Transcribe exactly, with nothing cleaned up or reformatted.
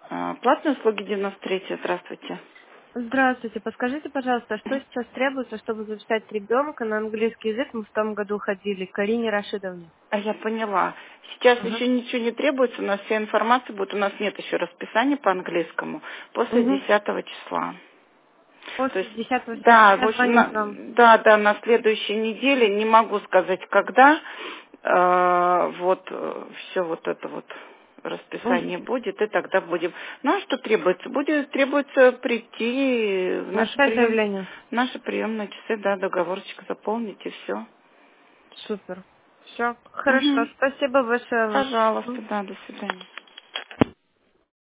А, Платные услуги девяносто три. Здравствуйте. Здравствуйте. Подскажите, пожалуйста, что сейчас требуется, чтобы записать ребенка на английский язык? Мы в том году ходили к Карине Рашидовне. А я поняла. Сейчас Ага. еще ничего не требуется, у нас вся информация будет, у нас нет еще расписания по английскому, после Угу. десятого числа. То После есть, десятого числа да, в я общем, звоню на- вам. да, да, на следующей неделе, не могу сказать, когда, э, вот, все вот это вот Угу. расписание будет, и тогда будем. Ну, а что требуется? Будет, требуется прийти в наши Написать прием, заявление. в наши приемные часы, да, договорчик заполнить, и все. Супер. Все. Хорошо. Угу. Спасибо большое вам. Пожалуйста, Мгм. да, до свидания.